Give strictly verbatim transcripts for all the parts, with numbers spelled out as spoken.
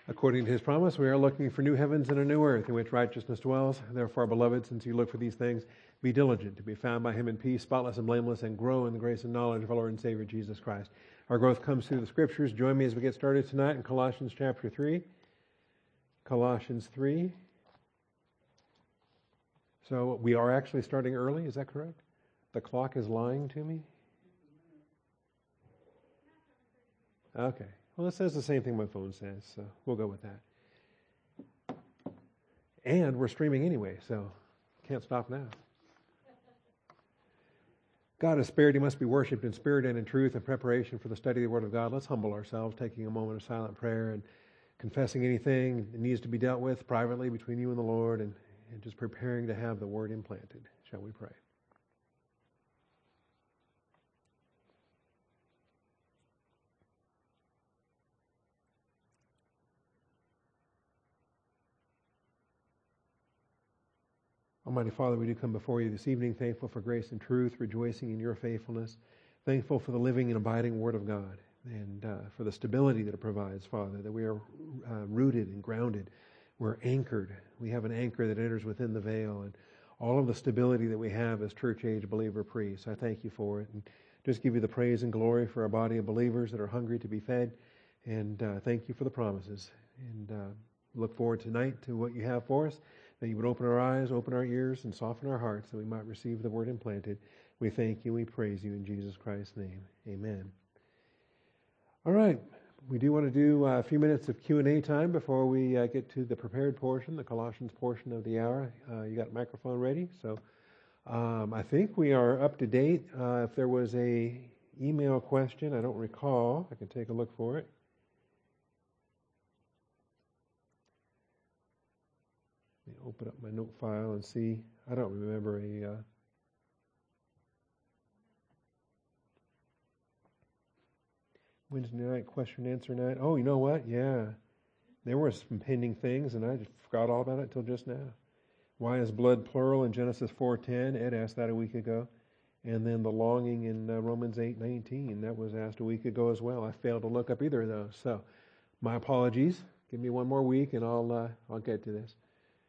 According to his promise, we are looking for new heavens and a new earth in which righteousness dwells. Therefore, beloved, since you look for these things, be diligent to be found by him in peace, spotless and blameless, and grow in the grace and knowledge of our Lord and Savior Jesus Christ. Our growth comes through the Scriptures. Join me as we get started tonight in Colossians chapter three. Colossians three. So we are actually starting early, is that correct? The clock is lying to me? Okay. Well, it says the same thing my phone says, so we'll go with that. And we're streaming anyway, so can't stop now. God is spirit. He must be worshipped in spirit and in truth. In preparation for the study of the Word of God, let's humble ourselves, taking a moment of silent prayer and confessing anything that needs to be dealt with privately between you and the Lord, and, and just preparing to have the Word implanted. Shall we pray? Almighty Father, we do come before you this evening, thankful for grace and truth, rejoicing in your faithfulness, thankful for the living and abiding Word of God, and uh, for the stability that it provides, Father, that we are uh, rooted and grounded. We're anchored. We have an anchor that enters within the veil, and all of the stability that we have as church-age believer priests. I thank you for it, and just give you the praise and glory for our body of believers that are hungry to be fed, and uh, thank you for the promises. And uh, look forward tonight to what you have for us, that you would open our eyes, open our ears, and soften our hearts, that we might receive the Word implanted. We thank you, we praise you in Jesus Christ's name. Amen. All right. We do want to do a few minutes of Q and A time before we uh, get to the prepared portion, the Colossians portion of the hour. Uh, you got a microphone ready? So um, I think we are up to date. Uh, if there was a email question, I don't recall. I can take a look for it. Let me open up my note file and see. I don't remember a... Uh, Wednesday night question and answer night. Oh, you know what? Yeah. There were some pending things, and I just forgot all about it until just now. Why is blood plural in Genesis four ten? Ed asked that a week ago. And then the longing in uh, Romans eight nineteen. That was asked a week ago as well. I failed to look up either of those. So, my apologies. Give me one more week, and I'll uh, I'll get to this.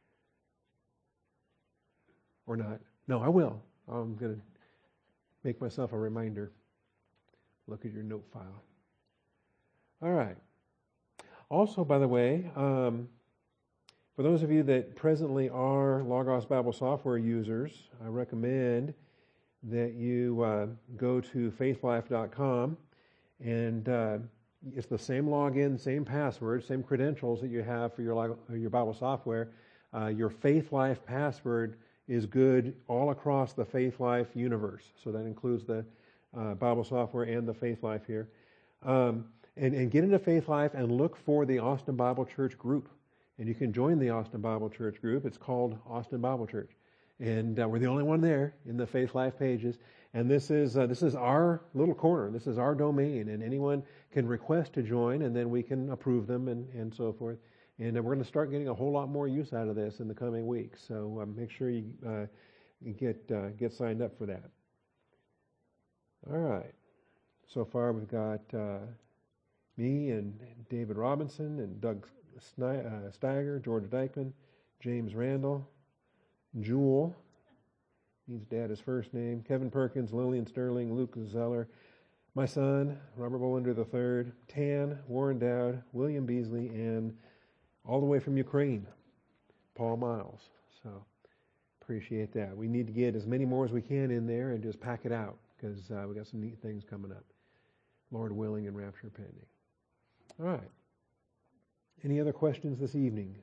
Or not. No, I will. I'm going to make myself a reminder. Look at your note file. All right. Also, by the way, um, for those of you that presently are Logos Bible software users, I recommend that you uh, go to faithlife dot com, and uh, it's the same login, same password, same credentials that you have for your your Bible software. Uh, your FaithLife password is good all across the FaithLife universe. So that includes the uh, Bible software and the FaithLife here. Um, and, and get into FaithLife and look for the Austin Bible Church group. And you can join the Austin Bible Church group. It's called Austin Bible Church. And uh, we're the only one there in the FaithLife pages. And this is uh, this is our little corner. This is our domain. And anyone can request to join, and then we can approve them and, and so forth. And we're going to start getting a whole lot more use out of this in the coming weeks. So uh, make sure you, uh, you get uh, get signed up for that. All right. So far we've got uh, me and David Robinson and Doug Sni- uh, Steiger, George Dykeman, James Randall, Jewel, needs dad his first name, Kevin Perkins, Lillian Sterling, Luke Zeller, my son, Robert Bolander the third, Tan, Warren Dowd, William Beasley, and all the way from Ukraine, Paul Miles. So appreciate that. We need to get as many more as we can in there and just pack it out, because uh, we got some neat things coming up. Lord willing and rapture pending. All right. Any other questions this evening?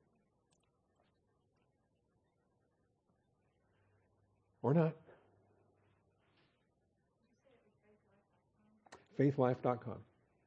Or not? faithlife dot com.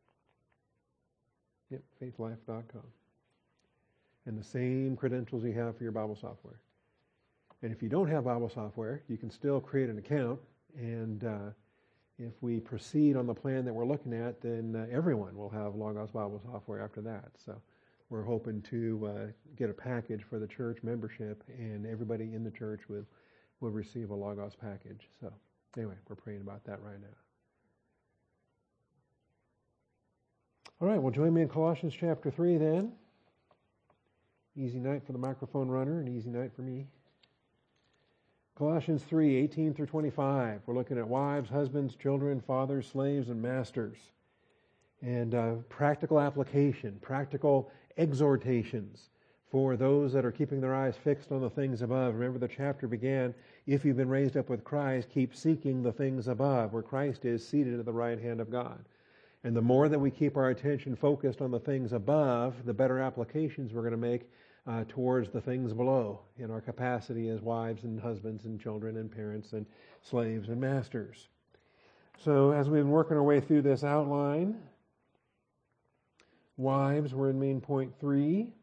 Yep, faithlife dot com. And the same credentials you have for your Bible software. And if you don't have Bible software, you can still create an account. And uh, if we proceed on the plan that we're looking at, then uh, everyone will have Logos Bible software after that. So we're hoping to uh, get a package for the church membership, and everybody in the church will, will receive a Logos package. So anyway, we're praying about that right now. All right, well, join me in Colossians chapter three then. Easy night for the microphone runner, an easy night for me. Colossians three, eighteen through twenty-five. We're looking at wives, husbands, children, fathers, slaves, and masters. And uh, practical application, practical exhortations for those that are keeping their eyes fixed on the things above. Remember the chapter began, if you've been raised up with Christ, keep seeking the things above, where Christ is seated at the right hand of God. And the more that we keep our attention focused on the things above, the better applications we're going to make uh, towards the things below in our capacity as wives and husbands and children and parents and slaves and masters. So as we've been working our way through this outline, wives, we're in main point three.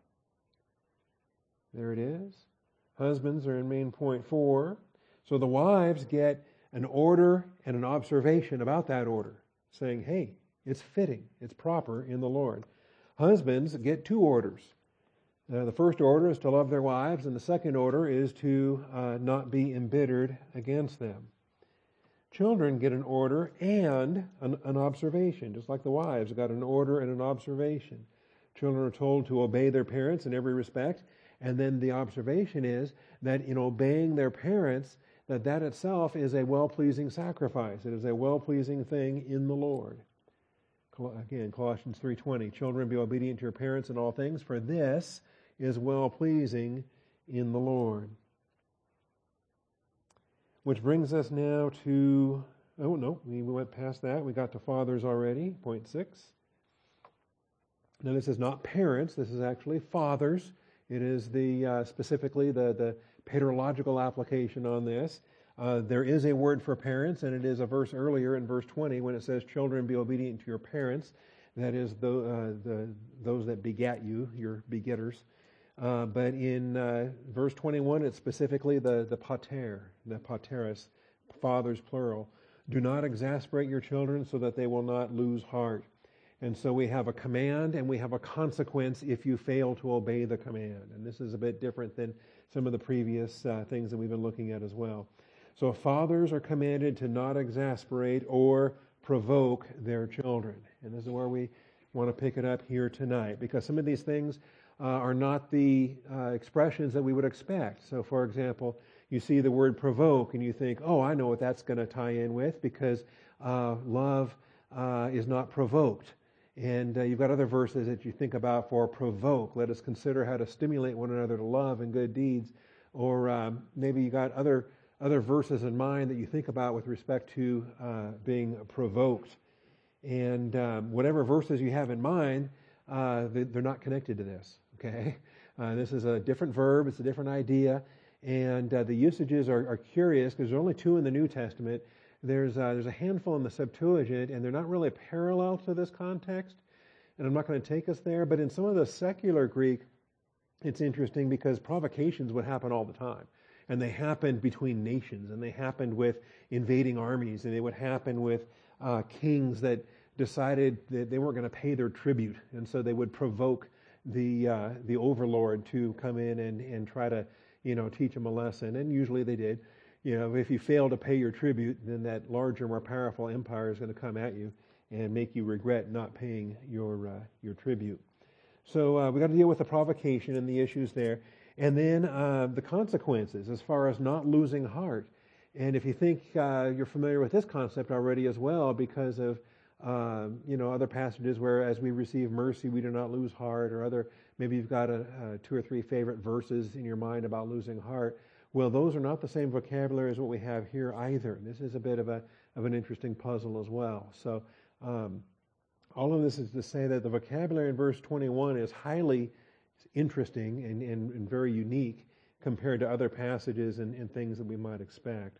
There it is. Husbands are in main point four. So the wives get an order and an observation about that order, saying, hey, it's fitting, it's proper in the Lord. Husbands get two orders. Uh, the first order is to love their wives, and the second order is to uh, not be embittered against them. Children get an order and an, an observation, just like the wives got an order and an observation. Children are told to obey their parents in every respect, and then the observation is that in obeying their parents, that that itself is a well-pleasing sacrifice. It is a well-pleasing thing in the Lord. Again, Colossians three twenty, children, be obedient to your parents in all things, for this is well-pleasing in the Lord. Which brings us now to, oh no, we went past that. We got to fathers already, point six. Now this is not parents, this is actually fathers. It is the uh, specifically the, the paterological application on this. Uh, there is a word for parents, and it is a verse earlier in verse twenty when it says, children, be obedient to your parents. That is the, uh, the those that begat you, your begetters. Uh, but in uh, verse twenty-one, it's specifically the, the pater, the pateros, fathers plural. Do not exasperate your children so that they will not lose heart. And so we have a command and we have a consequence if you fail to obey the command. And this is a bit different than some of the previous uh, things that we've been looking at as well. So fathers are commanded to not exasperate or provoke their children. And this is where we want to pick it up here tonight, because some of these things uh, are not the uh, expressions that we would expect. So for example, you see the word provoke and you think, oh, I know what that's going to tie in with, because uh, love uh, is not provoked. And uh, you've got other verses that you think about for provoke. Let us consider how to stimulate one another to love and good deeds. Or um, maybe you got other other verses in mind that you think about with respect to uh, being provoked. And um, whatever verses you have in mind, uh, they, they're not connected to this. Okay, uh, this is a different verb. It's a different idea. And uh, the usages are, are curious because there's only two in the New Testament. There's uh, there's a handful in the Septuagint, and they're not really parallel to this context. And I'm not going to take us there, but in some of the secular Greek, it's interesting because provocations would happen all the time. And they happened between nations, and they happened with invading armies, and they would happen with uh, kings that decided that they weren't going to pay their tribute, and so they would provoke the uh, the overlord to come in and, and try to, you know, teach them a lesson, and usually they did. You know, if you fail to pay your tribute, then that larger, more powerful empire is going to come at you and make you regret not paying your uh, your tribute. So uh, we got to deal with the provocation and the issues there. And then uh, the consequences as far as not losing heart. And if you think uh, you're familiar with this concept already as well, because of uh, you know other passages where as we receive mercy we do not lose heart, or other, maybe you've got a, a two or three favorite verses in your mind about losing heart. Well, those are not the same vocabulary as what we have here either. This is a bit of a of an interesting puzzle as well. So um, all of this is to say that the vocabulary in verse twenty-one is highly interesting and, and, and very unique compared to other passages and, and things that we might expect.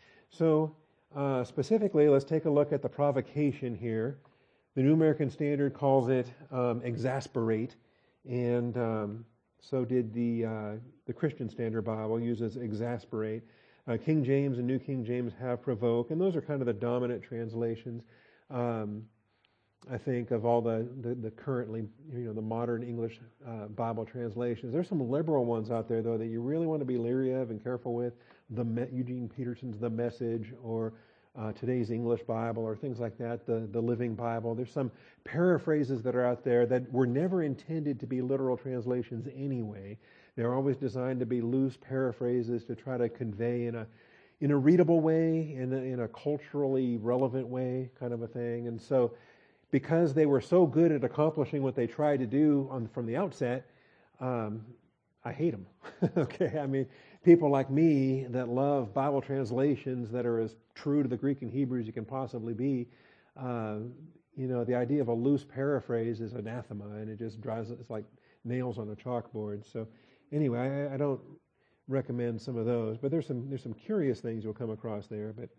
So uh, specifically, let's take a look at the provocation here. The New American Standard calls it um, exasperate, and um, so did the uh, the Christian Standard Bible uses exasperate. Uh, King James and New King James have provoke, and those are kind of the dominant translations. Um, I think of all the, the, the currently, you know, the modern English uh, Bible translations. There's some liberal ones out there, though, that you really want to be leery of and careful with. The Me- Eugene Peterson's The Message, or uh, today's English Bible or things like that, the, the Living Bible. There's some paraphrases that are out there that were never intended to be literal translations anyway. They're always designed to be loose paraphrases to try to convey in a in a readable way, in a, in a culturally relevant way, kind of a thing. And so because they were so good at accomplishing what they tried to do on, from the outset, um, I hate them. Okay, I mean, people like me that love Bible translations that are as true to the Greek and Hebrew as you can possibly be, uh, you know, the idea of a loose paraphrase is anathema, and it just drives, it's like nails on a chalkboard. So anyway, I, I don't recommend some of those, but there's some there's some curious things you'll come across there. But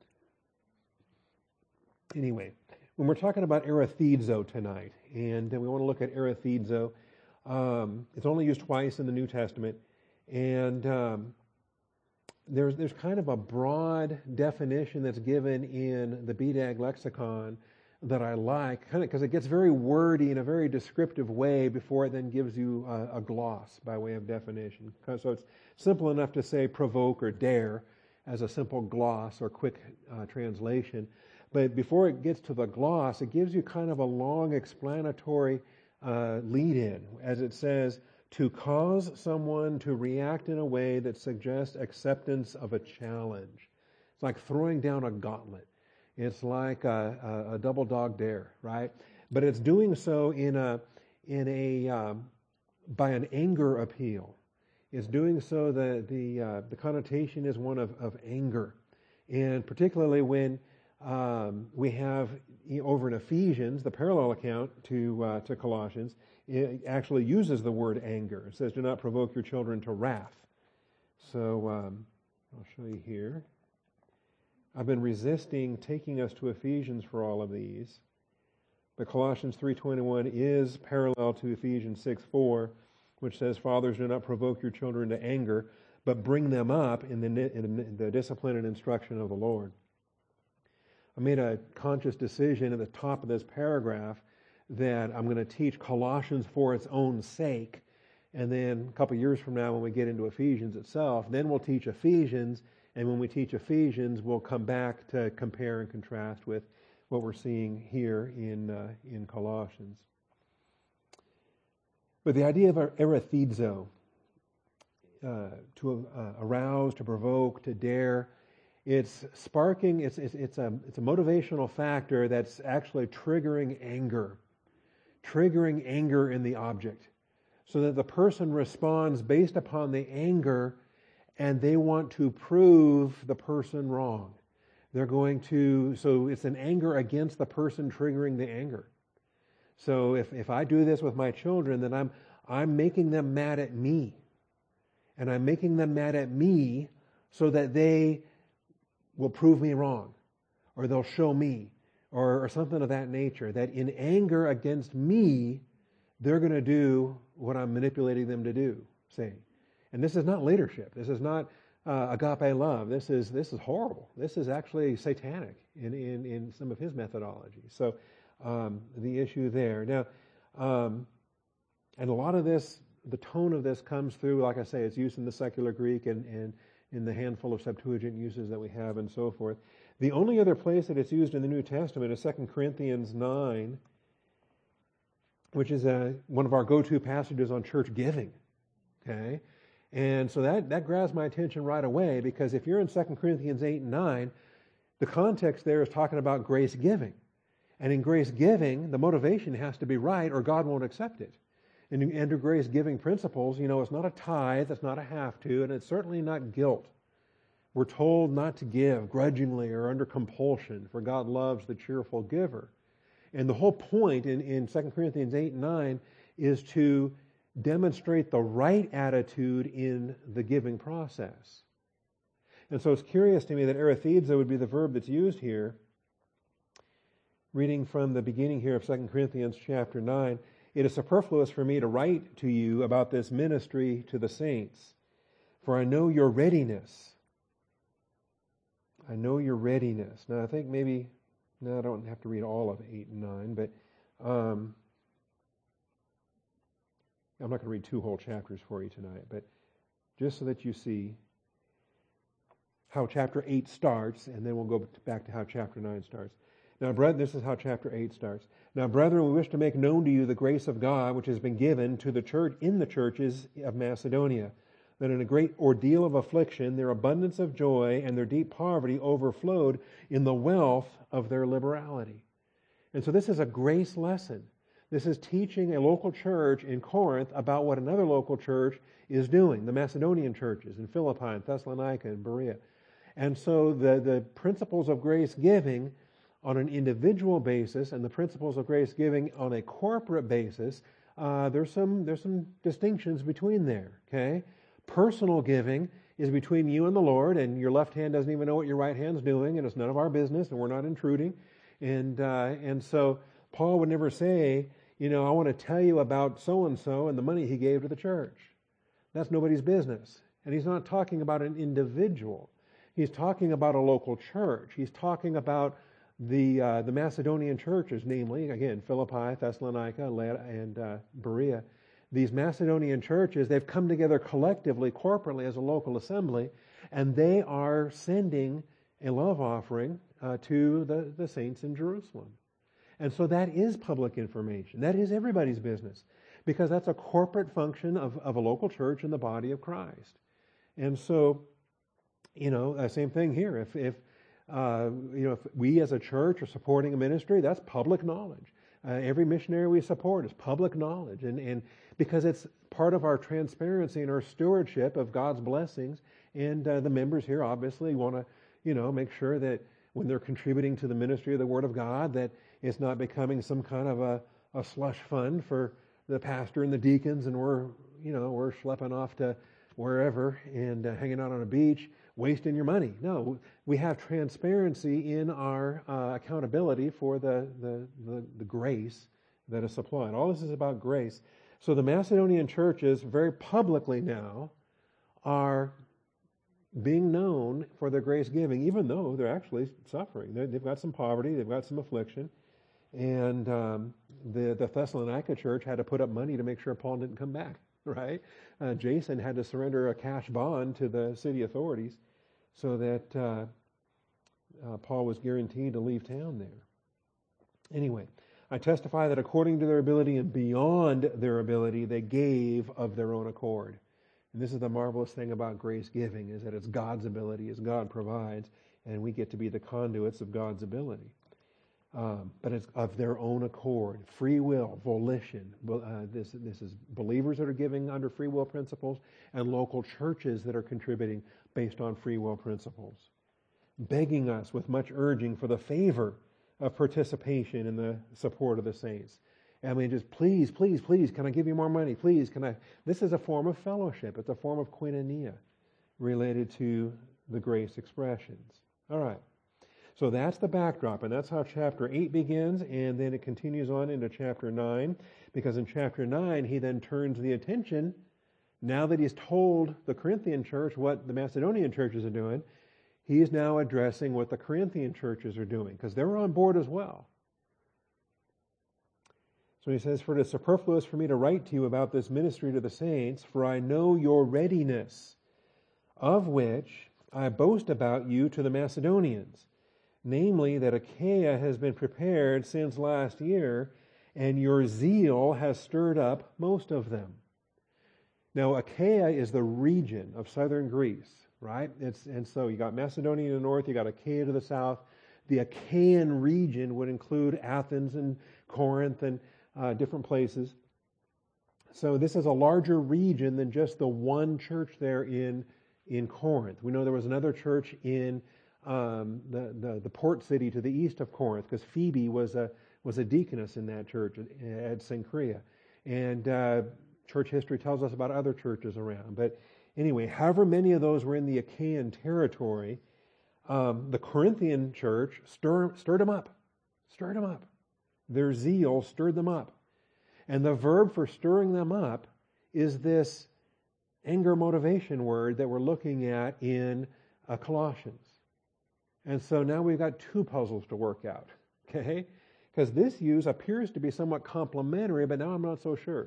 anyway, when we're talking about erethizo tonight, and we want to look at erethizo, um, it's only used twice in the New Testament, and um, there's there's kind of a broad definition that's given in the B D A G lexicon that I like, kind of because it gets very wordy in a very descriptive way before it then gives you a, a gloss by way of definition. So it's simple enough to say provoke or dare as a simple gloss or quick uh, translation. But before it gets to the gloss, it gives you kind of a long explanatory uh, lead-in, as it says, to cause someone to react in a way that suggests acceptance of a challenge. It's like throwing down a gauntlet. It's like a, a, a double dog dare, right? But it's doing so in a in a um, by an anger appeal. It's doing so the the uh, the connotation is one of, of anger, and particularly when um, we have over in Ephesians the parallel account to uh, to Colossians, it actually uses the word anger. It says, "Do not provoke your children to wrath." So um, I'll show you here. I've been resisting taking us to Ephesians for all of these, but Colossians three twenty-one is parallel to Ephesians six four, which says, "Fathers, do not provoke your children to anger, but bring them up in the, in the discipline and instruction of the Lord." I made a conscious decision at the top of this paragraph that I'm going to teach Colossians for its own sake, and then a couple years from now when we get into Ephesians itself, then we'll teach Ephesians. And when we teach Ephesians, we'll come back to compare and contrast with what we're seeing here in uh, in Colossians. But the idea of erethizo, uh, to uh, arouse, to provoke, to dare, it's sparking. It's it's it's a it's a motivational factor that's actually triggering anger, triggering anger in the object, so that the person responds based upon the anger. And they want to prove the person wrong. They're going to, so it's an anger against the person triggering the anger. So if, if I do this with my children, then I'm I'm making them mad at me. And I'm making them mad at me so that they will prove me wrong. Or they'll show me. Or, or something of that nature. That in anger against me, they're going to do what I'm manipulating them to do, say. And this is not leadership. This is not uh, agape love. This is this is horrible. This is actually satanic in, in, in some of his methodology. So um, the issue there. Now, um, and a lot of this, the tone of this comes through, like I say, it's used in the secular Greek and, and in the handful of Septuagint uses that we have and so forth. The only other place that it's used in the New Testament is Second Corinthians nine, which is a, one of our go-to passages on church giving. Okay? And so that, that grabs my attention right away, because if you're in Second Corinthians eight and nine, the context there is talking about grace giving. And in grace giving, the motivation has to be right or God won't accept it. And under grace giving principles, you know, it's not a tithe, it's not a have to, and it's certainly not guilt. We're told not to give grudgingly or under compulsion, for God loves the cheerful giver. And the whole point in, in Second Corinthians eight and nine is to demonstrate the right attitude in the giving process. And so it's curious to me that erethizo would be the verb that's used here. Reading from the beginning here of Second Corinthians chapter nine, "It is superfluous for me to write to you about this ministry to the saints, for I know your readiness." I know your readiness. Now I think maybe, no, I don't have to read all of eight and nine, but um, I'm not going to read two whole chapters for you tonight, but just so that you see how chapter eight starts, and then we'll go back to how chapter nine starts. Now, brethren, this is how chapter eight starts. Now, brethren, we wish to make known to you the grace of God which has been given to the church in the churches of Macedonia, that in a great ordeal of affliction, their abundance of joy and their deep poverty overflowed in the wealth of their liberality. And so this is a grace lesson. This is teaching a local church in Corinth about what another local church is doing, the Macedonian churches in Philippi and Thessalonica and Berea. And so the, the principles of grace giving on an individual basis and the principles of grace giving on a corporate basis, uh, there's some there's some distinctions between there, okay? Personal giving is between you and the Lord, and your left hand doesn't even know what your right hand's doing, and it's none of our business, and we're not intruding. And uh, and so Paul would never say, you know, I want to tell you about so-and-so and the money he gave to the church. That's nobody's business. And he's not talking about an individual. He's talking about a local church. He's talking about the uh, the Macedonian churches, namely, again, Philippi, Thessalonica, and uh, Berea. These Macedonian churches, they've come together collectively, corporately as a local assembly, and they are sending a love offering uh, to the, the saints in Jerusalem. And so that is public information. That is everybody's business, because that's a corporate function of, of a local church in the body of Christ. And so, you know, uh, same thing here. If, if uh, you know, if we as a church are supporting a ministry, that's public knowledge. Uh, every missionary we support is public knowledge, and, and because it's part of our transparency and our stewardship of God's blessings. And uh, the members here obviously want to, you know, make sure that when they're contributing to the ministry of the Word of God, that it's not becoming some kind of a, a slush fund for the pastor and the deacons, and we're, you know, we're schlepping off to wherever and uh, hanging out on a beach, wasting your money. No, we have transparency in our uh, accountability for the, the, the, the grace that is supplied. All this is about grace. So the Macedonian churches very publicly now are being known for their grace giving, even though they're actually suffering. They're, they've got some poverty, they've got some affliction. And um, the, the Thessalonica church had to put up money to make sure Paul didn't come back, right? Uh, Jason had to surrender a cash bond to the city authorities so that uh, uh, Paul was guaranteed to leave town there. Anyway, I testify that according to their ability and beyond their ability, they gave of their own accord. And this is the marvelous thing about grace giving, is that it's God's ability, as God provides, and we get to be the conduits of God's ability. Um, but it's of their own accord, free will, volition. Uh, this, this is believers that are giving under free will principles, and local churches that are contributing based on free will principles, begging us with much urging for the favor of participation in the support of the saints. I mean, just please, please, please, can I give you more money? Please, can I? This is a form of fellowship. It's a form of koinonia related to the grace expressions. All right. So that's the backdrop, and that's how chapter eight begins, and then it continues on into chapter nine, because in chapter nine, he then turns the attention, now that he's told the Corinthian church what the Macedonian churches are doing, he is now addressing what the Corinthian churches are doing, because they're on board as well. So he says, "For it is superfluous for me to write to you about this ministry to the saints, for I know your readiness, of which I boast about you to the Macedonians, namely that Achaia has been prepared since last year, and your zeal has stirred up most of them." Now, Achaia is the region of southern Greece, right? It's, and so you got Macedonia to the north, you got Achaia to the south. The Achaean region would include Athens and Corinth and uh, different places. So this is a larger region than just the one church there in, in Corinth. We know there was another church in um, the, the, the port city to the east of Corinth, because Phoebe was a, was a deaconess in that church at, at Cenchrea. And uh, church history tells us about other churches around. But anyway, however many of those were in the Achaean territory, um, the Corinthian church stir, stirred them up. Stirred them up. Their zeal stirred them up. And the verb for stirring them up is this anger motivation word that we're looking at in uh, Colossians. And so now we've got two puzzles to work out, okay? Because this use appears to be somewhat complementary, but now I'm not so sure.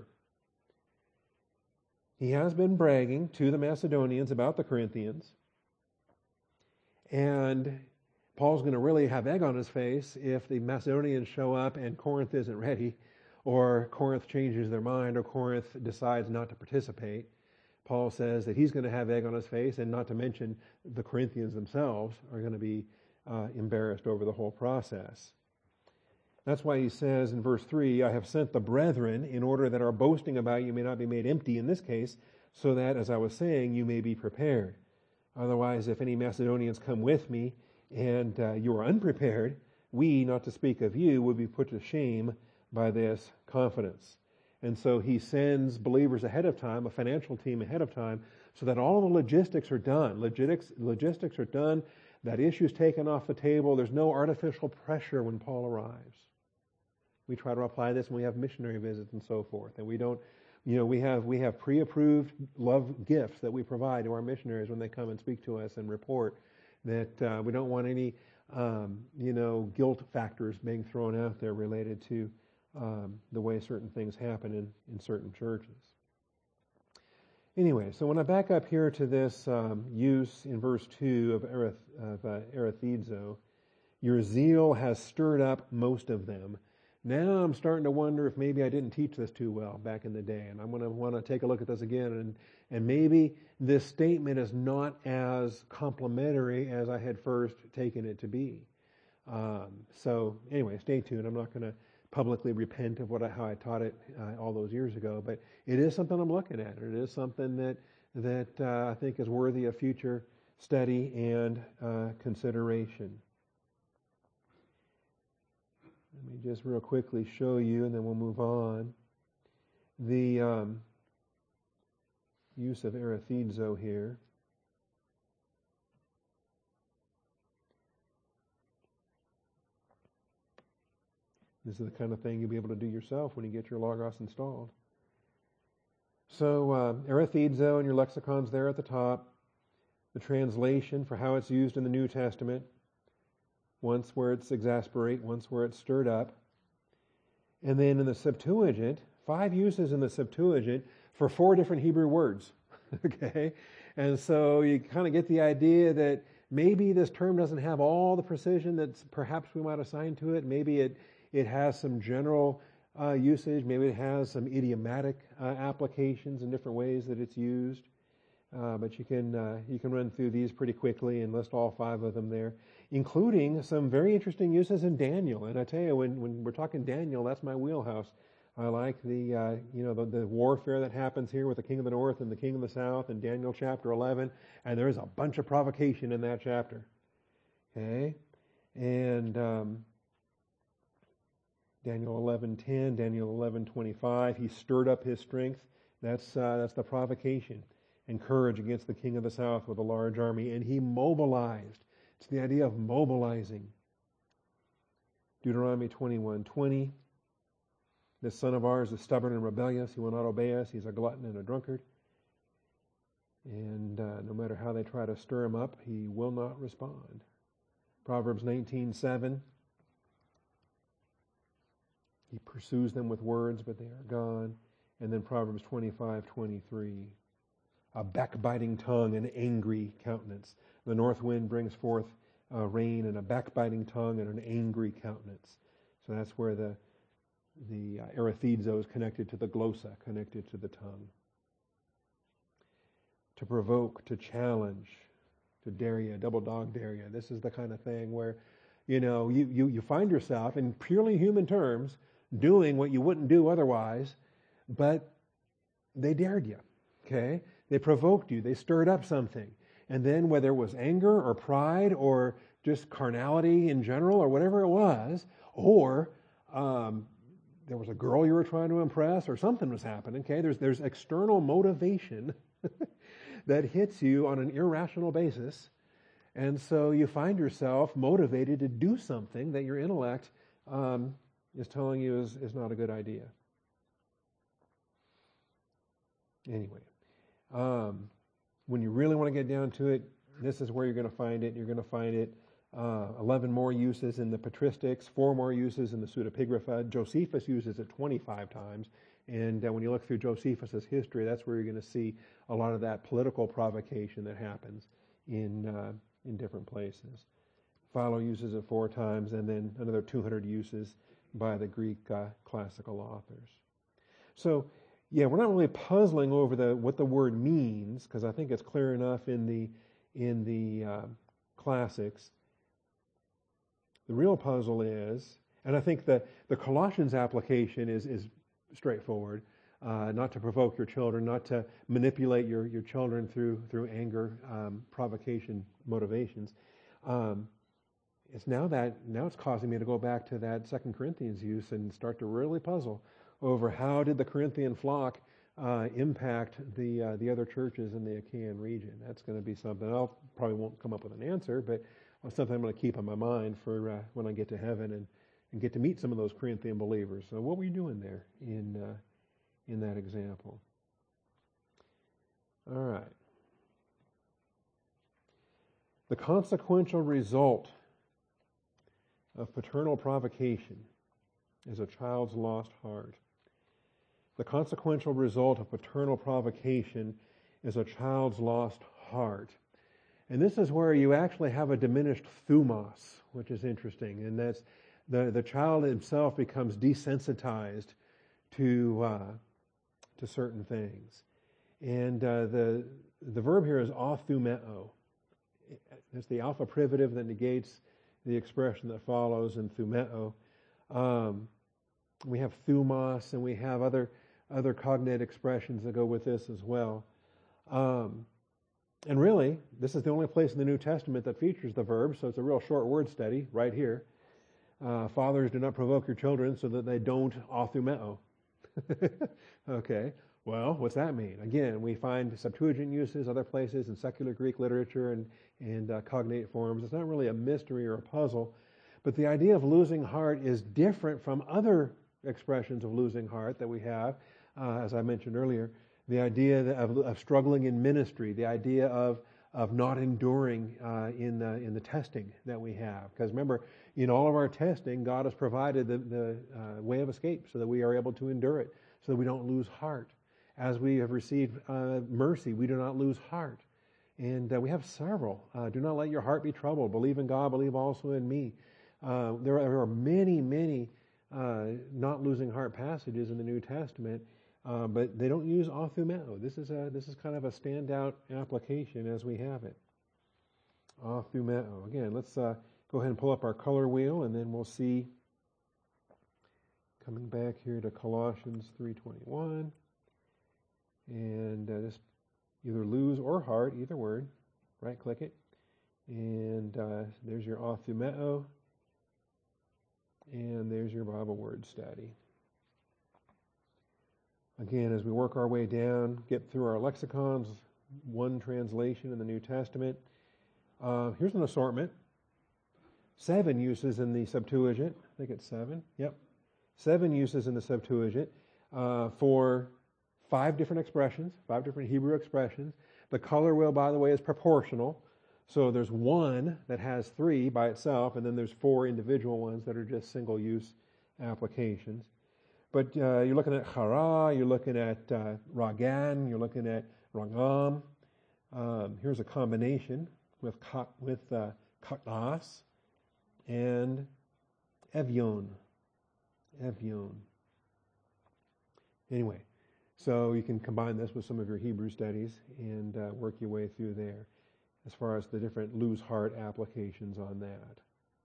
He has been bragging to the Macedonians about the Corinthians. And Paul's going to really have egg on his face if the Macedonians show up and Corinth isn't ready, or Corinth changes their mind, or Corinth decides not to participate. Paul says that he's going to have egg on his face, and not to mention the Corinthians themselves are going to be uh, embarrassed over the whole process. That's why he says in verse three, I have sent the brethren in order that our boasting about you may not be made empty in this case, so that, as I was saying, you may be prepared. Otherwise, if any Macedonians come with me and uh, you are unprepared, we, not to speak of you, would be put to shame by this confidence. And so he sends believers ahead of time, a financial team ahead of time, so that all the logistics are done. Logistics, logistics are done. That issue is taken off the table. There's no artificial pressure when Paul arrives. We try to apply this when we have missionary visits and so forth. And we don't, you know, we have we have pre-approved love gifts that we provide to our missionaries when they come and speak to us and report. That uh, we don't want any, um, you know, guilt factors being thrown out there related to um, the way certain things happen in, in certain churches. Anyway, so when I back up here to this um, use in verse two of, erith, of uh, erethizo, your zeal has stirred up most of them. Now I'm starting to wonder if maybe I didn't teach this too well back in the day, and I'm going to want to take a look at this again, and, and maybe this statement is not as complimentary as I had first taken it to be. Um, so anyway, stay tuned. I'm not going to publicly repent of what I, how I taught it uh, all those years ago, but it is something I'm looking at. It is something that that uh, I think is worthy of future study and uh, consideration. Let me just real quickly show you, and then we'll move on. The um, use of erethizo here. This is the kind of thing you'll be able to do yourself when you get your Logos installed. So, uh, erethizo in your lexicons there at the top. The translation for how it's used in the New Testament. Once where it's exasperate, once where it's stirred up. And then in the Septuagint, five uses in the Septuagint for four different Hebrew words. Okay? And so you kind of get the idea that maybe this term doesn't have all the precision that perhaps we might assign to it. Maybe it, it has some general uh, usage. Maybe it has some idiomatic uh, applications in different ways that it's used. Uh, but you can uh, you can run through these pretty quickly and list all five of them there, including some very interesting uses in Daniel. And I tell you, when, when we're talking Daniel, that's my wheelhouse. I like the uh, you know the, the warfare that happens here with the king of the north and the king of the south in Daniel chapter eleven, and there's a bunch of provocation in that chapter. Okay, and um, Daniel eleven ten, Daniel eleven twenty-five, he stirred up his strength. That's uh, that's the provocation. And courage against the king of the south with a large army, and he mobilized. It's the idea of mobilizing. Deuteronomy twenty-one twenty. This son of ours is stubborn and rebellious. He will not obey us. He's a glutton and a drunkard. And uh, no matter how they try to stir him up, he will not respond. Proverbs nineteen seven. He pursues them with words, but they are gone. And then Proverbs twenty-five twenty-three. A backbiting tongue and angry countenance. The north wind brings forth uh, rain, and a backbiting tongue and an angry countenance. So that's where the the uh, erethizo is connected to the glossa, connected to the tongue. To provoke, to challenge, to dare you, double dog dare you. This is the kind of thing where, you know, you, you, you find yourself in purely human terms doing what you wouldn't do otherwise, but they dared you, okay? They provoked you. They stirred up something. And then whether it was anger or pride or just carnality in general or whatever it was, or um, there was a girl you were trying to impress or something was happening, okay? There's, there's external motivation that hits you on an irrational basis. And so you find yourself motivated to do something that your intellect um, is telling you is, is not a good idea. Anyway. Um, when you really want to get down to it, this is where you're going to find it. You're going to find it uh, eleven more uses in the patristics, four more uses in the pseudepigrapha. Josephus uses it twenty-five times. And uh, when you look through Josephus's history, that's where you're going to see a lot of that political provocation that happens in uh, in different places. Philo uses it four times, and then another two hundred uses by the Greek uh, classical authors. So, yeah, we're not really puzzling over the what the word means, because I think it's clear enough in the in the uh, classics. The real puzzle is, and I think the, the Colossians application is, is straightforward, uh, not to provoke your children, not to manipulate your, your children through through anger, um, provocation, motivations. Um, it's now that now it's causing me to go back to that Second Corinthians use and start to really puzzle over how did the Corinthian flock uh, impact the uh, the other churches in the Achaean region. That's going to be something I probably won't come up with an answer, but something I'm going to keep on my mind for uh, when I get to heaven and, and get to meet some of those Corinthian believers. So what were you doing there in uh, in that example? All right. The consequential result of paternal provocation is a child's lost heart. The consequential result of paternal provocation is a child's lost heart. And this is where you actually have a diminished thumos, which is interesting, and that's the, the child himself becomes desensitized to uh, to certain things. And uh, the the verb here is authumeo. It's the alpha privative that negates the expression that follows in thumeo. Um, we have thumos, and we have other other cognate expressions that go with this as well. Um, And really, this is the only place in the New Testament that features the verb, so it's a real short word study right here. Uh, Fathers, do not provoke your children so that they don't authumeo. Okay, well, what's that mean? Again, we find Septuagint uses other places in secular Greek literature and, and uh, cognate forms. It's not really a mystery or a puzzle, but the idea of losing heart is different from other expressions of losing heart that we have, uh, as I mentioned earlier. The idea of, of struggling in ministry, the idea of of not enduring uh, in the in the testing that we have. Because remember, in all of our testing, God has provided the, the uh, way of escape so that we are able to endure it, so that we don't lose heart. As we have received uh, mercy, we do not lose heart. And uh, we have several. Uh, do not let your heart be troubled. Believe in God, believe also in me. Uh, there, are, there are many, many uh, not losing heart passages in the New Testament. Uh, but they don't use authumeo. This is a this is kind of a standout application as we have it. Authumeo. Again, let's uh, go ahead and pull up our color wheel, and then we'll see. Coming back here to Colossians three twenty-one, and uh, just either lose or heart, either word. Right click it, and uh, there's your authumeo, and there's your Bible word study. Again, as we work our way down, get through our lexicons, one translation in the New Testament. Uh, here's an assortment. Seven uses in the Septuagint. I think it's seven. Yep. Seven uses in the Septuagint uh, for five different expressions, five different Hebrew expressions. The color wheel, by the way, is proportional. So there's one that has three by itself, and then there's four individual ones that are just single-use applications. But uh, you're looking at chara, you're looking at uh, ragan, you're looking at ragam. Um, here's a combination with ka, with uh, kaknas and evion. Evion. Anyway, so you can combine this with some of your Hebrew studies and uh, work your way through there as far as the different lose heart applications on that.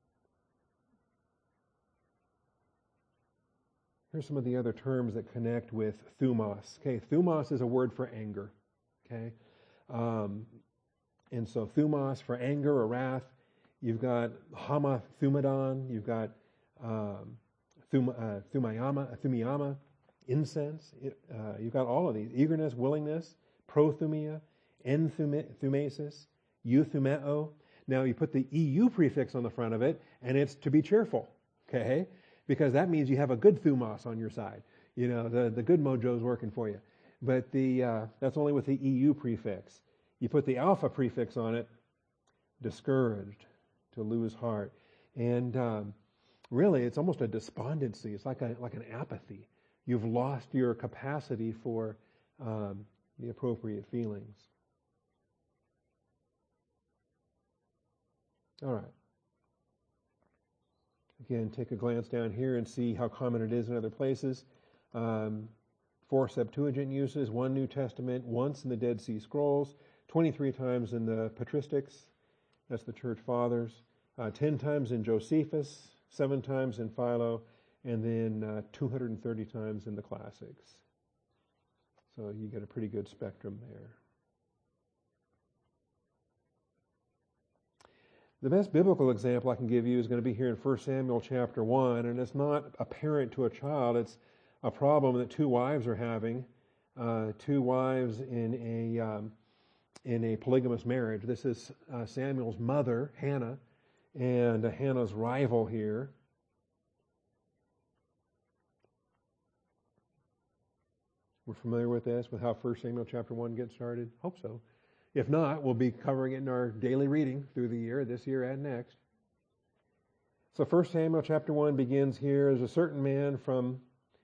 Here's some of the other terms that connect with thumos. Okay, thumos is a word for anger. Okay, um, and so thumos for anger or wrath. You've got hama thumadon. You've got um, thum, uh, thumayama, thumiyama, incense. It, uh, you've got all of these: eagerness, willingness, prothumia, enthumesis, euthumeo. Now you put the eu prefix on the front of it, and it's to be cheerful. Okay. Because that means you have a good thumos on your side. You know, the, the good mojo's working for you. But the uh, that's only with the E U prefix. You put the alpha prefix on it, discouraged, to lose heart. And um, really, it's almost a despondency. It's like a like an apathy. You've lost your capacity for um, the appropriate feelings. All right. Again, take a glance down here and see how common it is in other places. Um, four Septuagint uses, one New Testament, once in the Dead Sea Scrolls, twenty-three times in the Patristics, that's the Church Fathers, uh, ten times in Josephus, seven times in Philo, and then uh, two hundred thirty times in the Classics. So you get a pretty good spectrum there. The best biblical example I can give you is going to be here in First Samuel chapter one, and it's not apparent to a child. It's a problem that two wives are having, uh, two wives in a um, in a polygamous marriage. This is uh, Samuel's mother, Hannah, and uh, Hannah's rival here. We're familiar with this, with how First Samuel chapter one gets started? Hope so. If not, we'll be covering it in our daily reading through the year, this year and next. So First Samuel chapter one begins here. There's a certain man from,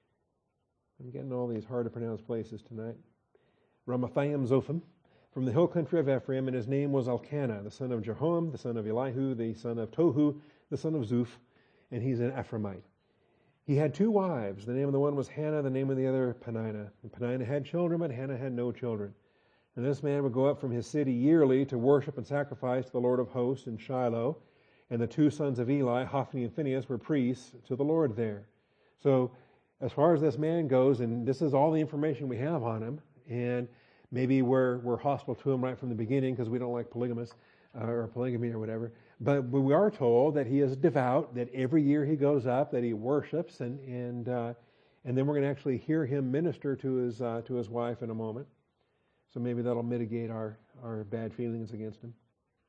I'm getting all these hard to pronounce places tonight, Ramathaim Zophim, from the hill country of Ephraim, and his name was Elkanah, the son of Jehoam, the son of Elihu, the son of Tohu, the son of Zuph, and he's an Ephraimite. He had two wives. The name of the one was Hannah, the name of the other Peninnah. And Peninnah had children, but Hannah had no children. And this man would go up from his city yearly to worship and sacrifice to the Lord of hosts in Shiloh. And the two sons of Eli, Hophni and Phinehas, were priests to the Lord there. So as far as this man goes, and this is all the information we have on him, and maybe we're, we're hostile to him right from the beginning because we don't like polygamists uh, or polygamy or whatever. But we are told that he is devout, that every year he goes up, that he worships, and and uh, and then we're going to actually hear him minister to his uh, to his wife in a moment. So maybe that'll mitigate our, our bad feelings against him.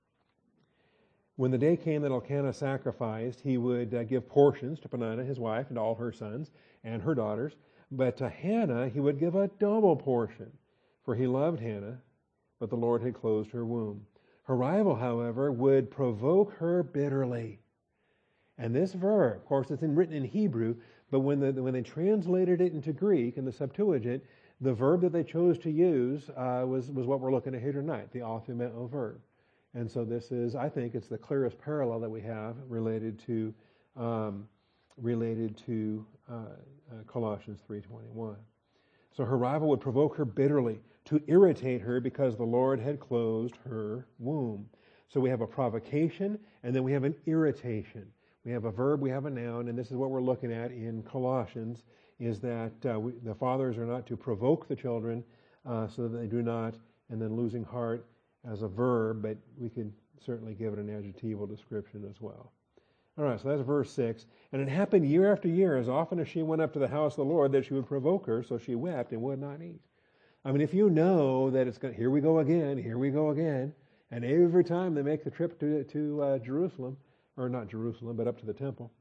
When the day came that Elkanah sacrificed, he would uh, give portions to Peninnah, his wife, and all her sons and her daughters. But to Hannah he would give a double portion, for he loved Hannah, but the Lord had closed her womb. Her rival, however, would provoke her bitterly. And this verb, of course, it's in, written in Hebrew, but when, the, when they translated it into Greek in the Septuagint, the verb that they chose to use uh, was, was what we're looking at here tonight, the authumeo verb. And so this is, I think, it's the clearest parallel that we have related to um, related to uh, uh, Colossians three twenty-one. So her rival would provoke her bitterly to irritate her because the Lord had closed her womb. So we have a provocation, and then we have an irritation. We have a verb, we have a noun, and this is what we're looking at in Colossians, is that uh, we, the fathers are not to provoke the children uh, so that they do not, and then losing heart as a verb, but we could certainly give it an adjectival description as well. All right, so that's verse six. And it happened year after year, as often as she went up to the house of the Lord, that she would provoke her, so she wept and would not eat. I mean, if you know that it's going, here we go again, here we go again, and every time they make the trip to, to uh, Jerusalem, or not Jerusalem, but up to the temple,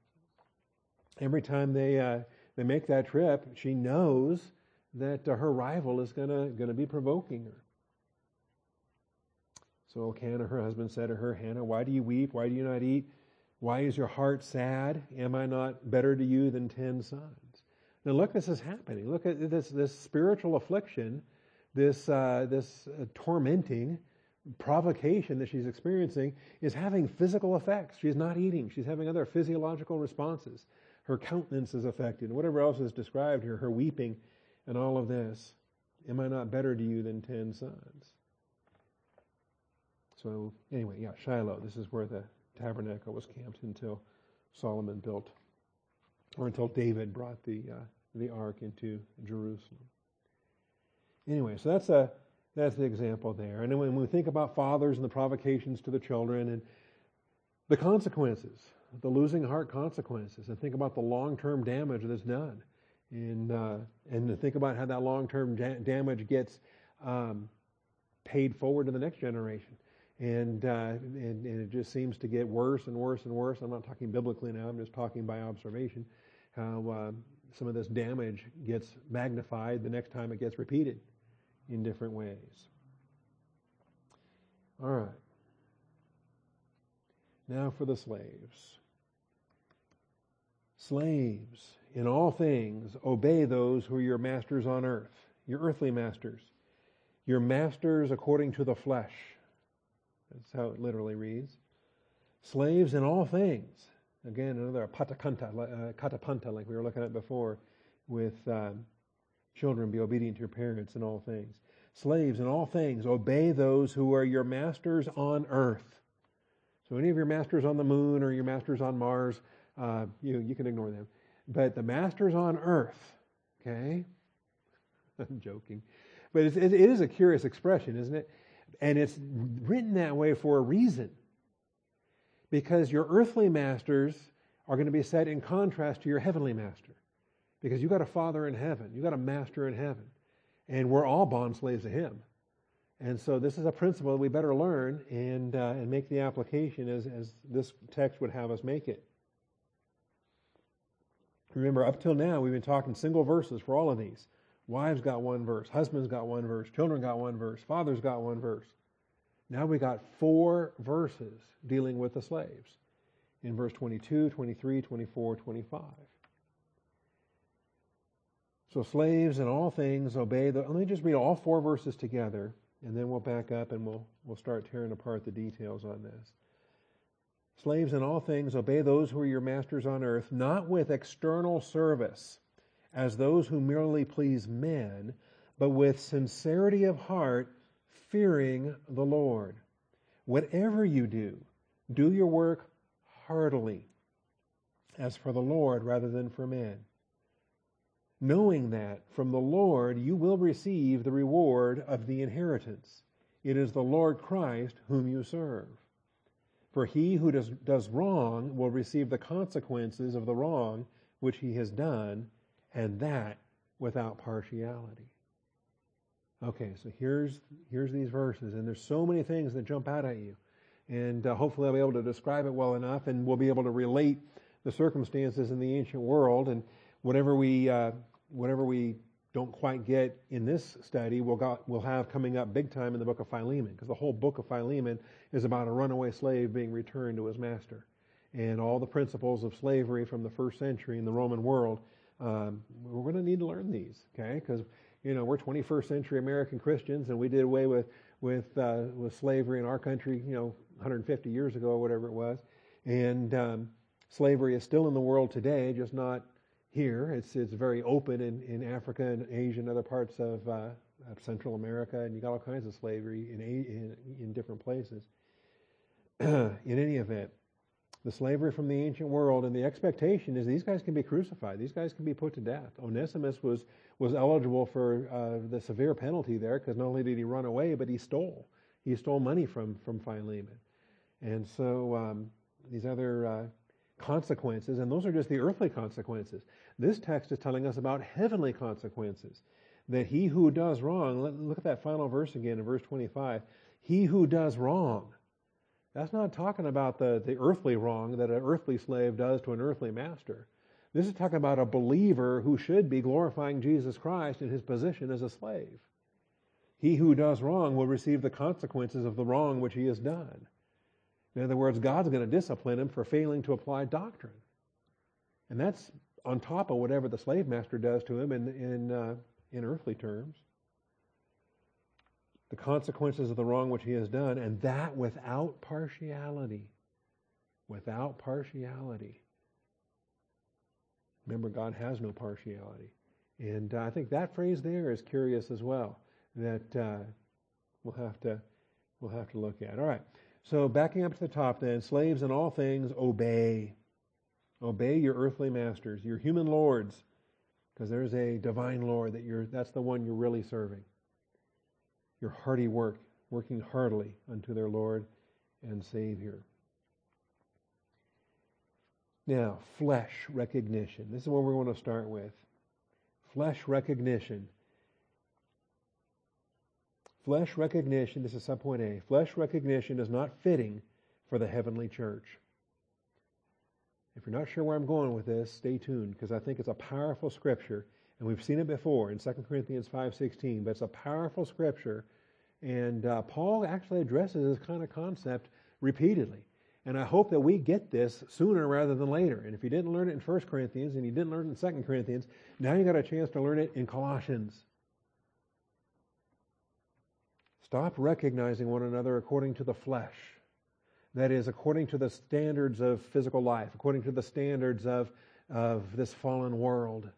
every time they uh, they make that trip, she knows that uh, her rival is going to going to be provoking her. So Elkanah, her husband, said to her, Hannah, why do you weep? Why do you not eat? Why is your heart sad? Am I not better to you than ten sons? Now look, this is happening. Look at this this spiritual affliction, this uh, this uh, tormenting provocation that she's experiencing is having physical effects. She's not eating. She's having other physiological responses. Her countenance is affected. Whatever else is described here, her weeping and all of this. Am I not better to you than ten sons? So anyway, yeah, Shiloh. This is where the tabernacle was camped until Solomon built, or until David brought the uh, the ark into Jerusalem. Anyway, so that's a that's the example there. And then when we think about fathers and the provocations to the children and the consequences, the losing heart consequences, and think about the long-term damage that's done, and uh, and to think about how that long-term da- damage gets um, paid forward to the next generation. And, uh, and and it just seems to get worse and worse and worse. I'm not talking biblically now. I'm just talking by observation. How uh, some of this damage gets magnified the next time it gets repeated in different ways. All right. Now for the slaves. Slaves, in all things, obey those who are your masters on earth, your earthly masters, your masters according to the flesh. That's how it literally reads. Slaves in all things. Again, another patakanta, uh, katapanta, like we were looking at before, with um, children, be obedient to your parents in all things. Slaves in all things, obey those who are your masters on earth. So any of your masters on the moon or your masters on Mars, uh, you you can ignore them. But the masters on earth, okay? I'm joking. But it's, it, it is a curious expression, isn't it? And it's written that way for a reason. Because your earthly masters are going to be set in contrast to your heavenly master. Because you've got a father in heaven. You've got a master in heaven. And we're all bond slaves to him. And so this is a principle that we better learn and uh, and make the application as, as this text would have us make it. Remember, up till now, we've been talking single verses for all of these. Wives got one verse. Husbands got one verse. Children got one verse. Fathers got one verse. Now we got four verses dealing with the slaves in verse twenty-two, twenty-three, twenty-four, twenty-five. So slaves in all things obey the... Let me just read all four verses together, and then we'll back up and we'll we'll start tearing apart the details on this. Slaves in all things obey those who are your masters on earth, not with external service, as those who merely please men, but with sincerity of heart, fearing the Lord. Whatever you do, do your work heartily, as for the Lord rather than for men, knowing that from the Lord you will receive the reward of the inheritance. It is the Lord Christ whom you serve. For he who does, does wrong will receive the consequences of the wrong which he has done, and that without partiality. Okay, so here's here's these verses, and there's so many things that jump out at you. And uh, hopefully I'll be able to describe it well enough, and we'll be able to relate the circumstances in the ancient world, and whatever we uh, whatever we don't quite get in this study, we'll, got, we'll have coming up big time in the book of Philemon, because the whole book of Philemon is about a runaway slave being returned to his master. And all the principles of slavery from the first century in the Roman world, um, we're going to need to learn these, okay? Because, you know, we're twenty-first century American Christians, and we did away with, with, uh, with slavery in our country, you know, one hundred fifty years ago or whatever it was. And um, slavery is still in the world today, just not here. It's it's very open in, in Africa and Asia and other parts of, uh, of Central America, and you got all kinds of slavery in in, in different places. In any event, the slavery from the ancient world, and the expectation is these guys can be crucified. These guys can be put to death. Onesimus was was eligible for uh, the severe penalty there, because not only did he run away, but he stole. He stole money from from Philemon, and so um, these other uh, consequences, and those are just the earthly consequences. This text is telling us about heavenly consequences, that he who does wrong, look at that final verse again in verse twenty-five, he who does wrong. That's not talking about the, the earthly wrong that an earthly slave does to an earthly master. This is talking about a believer who should be glorifying Jesus Christ in his position as a slave. He who does wrong will receive the consequences of the wrong which he has done. In other words, God's going to discipline him for failing to apply doctrine. And that's on top of whatever the slave master does to him in, in, uh, in earthly terms. The consequences of the wrong which he has done, and that without partiality. Without partiality. Remember, God has no partiality. And uh, I think that phrase there is curious as well, that uh, we'll have to we'll have to look at. All right. So backing up to the top then, slaves in all things obey. Obey your earthly masters, your human lords, because there's a divine Lord that you're that's the one you're really serving. Your hearty work, working heartily unto their Lord and Savior. Now, flesh recognition. This is what we're going to start with. Flesh recognition. Flesh recognition, this is subpoint A. Flesh recognition is not fitting for the heavenly church. If you're not sure where I'm going with this, stay tuned, because I think it's a powerful scripture. And we've seen it before in Second Corinthians five sixteen, but it's a powerful scripture. And uh, Paul actually addresses this kind of concept repeatedly. And I hope that we get this sooner rather than later. And if you didn't learn it in First Corinthians and you didn't learn it in Second Corinthians, now you got a chance to learn it in Colossians. Stop recognizing one another according to the flesh. That is, according to the standards of physical life, according to the standards of, of this fallen world.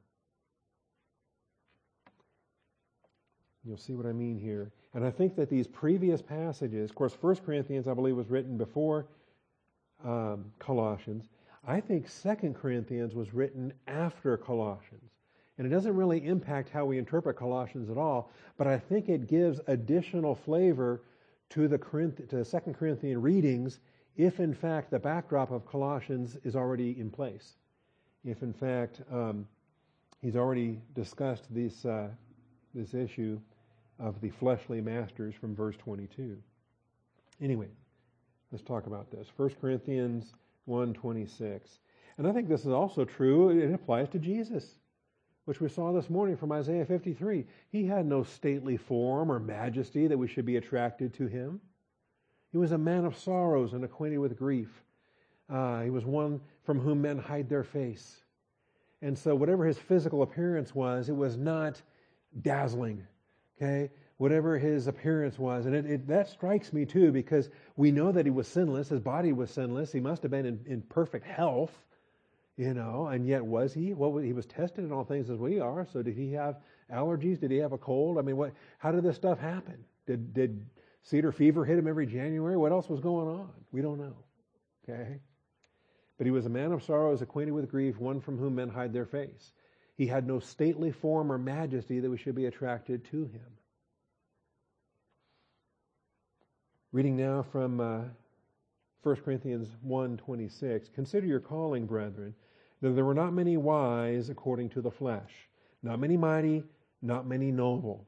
You'll see what I mean here. And I think that these previous passages, of course, First Corinthians, I believe, was written before um, Colossians. I think Second Corinthians was written after Colossians. And it doesn't really impact how we interpret Colossians at all, but I think it gives additional flavor to the Corinth- to Second Corinthian readings if, in fact, the backdrop of Colossians is already in place. If, in fact, um, he's already discussed this, uh, this issue of the fleshly masters from verse twenty-two. Anyway, let's talk about this. First Corinthians one twenty-six. And I think this is also true. It applies to Jesus, which we saw this morning from Isaiah fifty-three. He had no stately form or majesty that we should be attracted to him. He was a man of sorrows and acquainted with grief. Uh, he was one from whom men hide their face. And so whatever his physical appearance was, it was not dazzling. Okay, whatever his appearance was. And it, it, that strikes me too, because we know that he was sinless. His body was sinless. He must have been in, in perfect health, you know, and yet was he? Well, he was tested in all things as we are. So did he have allergies? Did he have a cold? I mean, what? How did this stuff happen? Did, did cedar fever hit him every January? What else was going on? We don't know. Okay. But he was a man of sorrows, acquainted with grief, one from whom men hide their face. He had no stately form or majesty that we should be attracted to him. Reading now from uh, First Corinthians one twenty-six. Consider your calling, brethren, that there were not many wise according to the flesh, not many mighty, not many noble.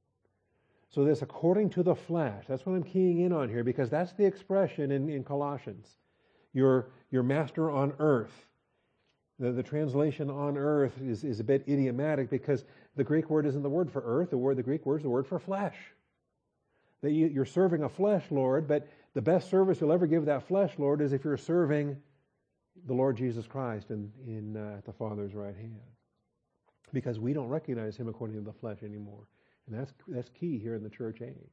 So this according to the flesh, that's what I'm keying in on here, because that's the expression in, in Colossians. Your, your master on earth. The, the translation on earth is, is a bit idiomatic because the Greek word isn't the word for earth. The word, the Greek word is the word for flesh. That you, you're serving a flesh Lord, but the best service you'll ever give that flesh Lord is if you're serving the Lord Jesus Christ in, in uh, at the Father's right hand. Because we don't recognize him according to the flesh anymore. And that's that's key here in the church age.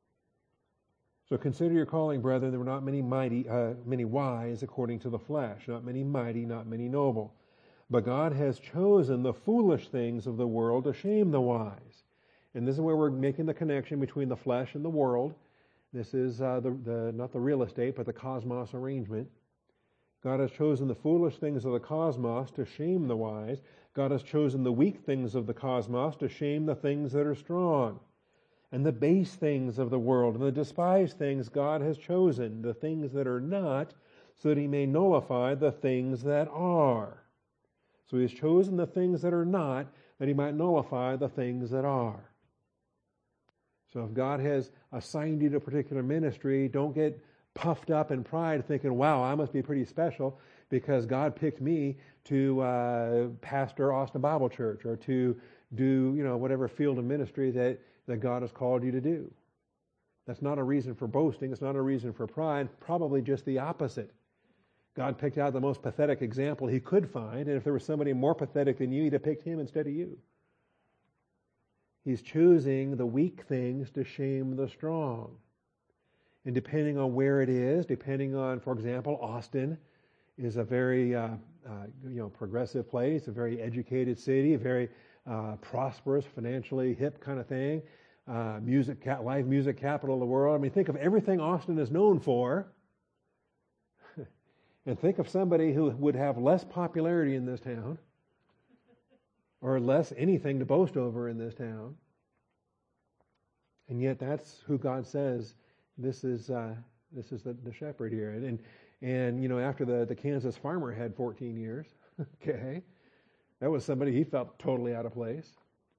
So consider your calling, brethren. There were not many mighty, uh, many wise according to the flesh, not many mighty, not many noble. But God has chosen the foolish things of the world to shame the wise. And this is where we're making the connection between the flesh and the world. This is uh, the, the not the real estate, but the cosmos arrangement. God has chosen the foolish things of the cosmos to shame the wise. God has chosen the weak things of the cosmos to shame the things that are strong. And the base things of the world and the despised things God has chosen, the things that are not, so that he may nullify the things that are. So he has chosen the things that are not, that he might nullify the things that are. So if God has assigned you to a particular ministry, don't get puffed up in pride thinking, wow, I must be pretty special because God picked me to uh, pastor Austin Bible Church or to do, you know, whatever field of ministry that, that God has called you to do. That's not a reason for boasting. It's not a reason for pride. Probably just the opposite. God picked out the most pathetic example he could find, and if there was somebody more pathetic than you, he'd have picked him instead of you. He's choosing the weak things to shame the strong. And depending on where it is, depending on, for example, Austin is a very uh, uh, you know progressive place, a very educated city, a very uh, prosperous, financially hip kind of thing, uh, music, ca- live music capital of the world. I mean, think of everything Austin is known for, and think of somebody who would have less popularity in this town, or less anything to boast over in this town, and yet that's who God says. This is uh, this is the, the shepherd here, and, and and you know after the, the Kansas farmer had fourteen years, okay, that was somebody he felt totally out of place.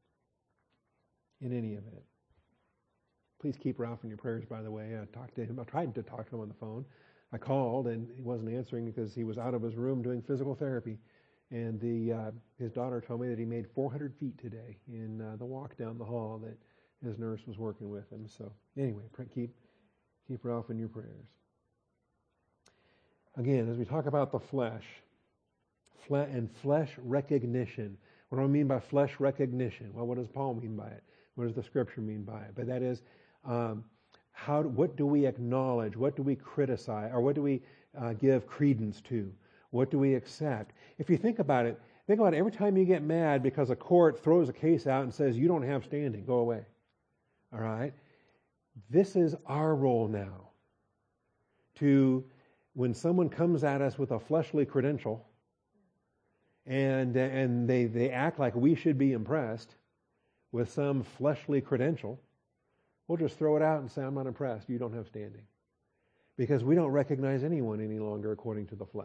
In any event, please keep Ralph in your prayers. By the way, I talked to him. I tried to talk to him on the phone. I called and he wasn't answering because he was out of his room doing physical therapy, and the uh, his daughter told me that he made four hundred feet today in uh, the walk down the hall that his nurse was working with him. So anyway, keep. Keep Ralph in your prayers. Again, as we talk about the flesh, fle- and flesh recognition. What do I mean by flesh recognition? Well, what does Paul mean by it? What does the Scripture mean by it? But that is, um, How, what do we acknowledge? What do we criticize? Or what do we uh, give credence to? What do we accept? If you think about it, think about it, every time you get mad because a court throws a case out and says, you don't have standing, go away. All right? This is our role now. To, when someone comes at us with a fleshly credential, and, and they, they act like we should be impressed with some fleshly credential, we'll just throw it out and say, I'm not impressed. You don't have standing. Because we don't recognize anyone any longer according to the flesh.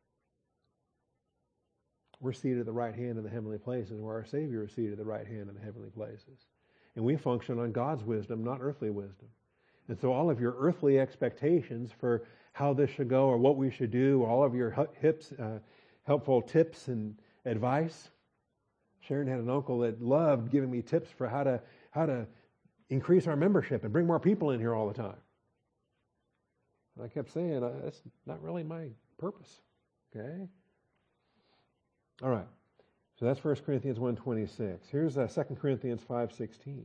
We're seated at the right hand in the heavenly places, where our Savior is seated at the right hand in the heavenly places. And we function on God's wisdom, not earthly wisdom. And so all of your earthly expectations for how this should go or what we should do, all of your hips, uh, helpful tips and advice. Sharon had an uncle that loved giving me tips for how to how to increase our membership and bring more people in here all the time. And I kept saying, that's not really my purpose. Okay? All right. So that's First Corinthians one twenty-six. Here's uh, Second Corinthians five sixteen.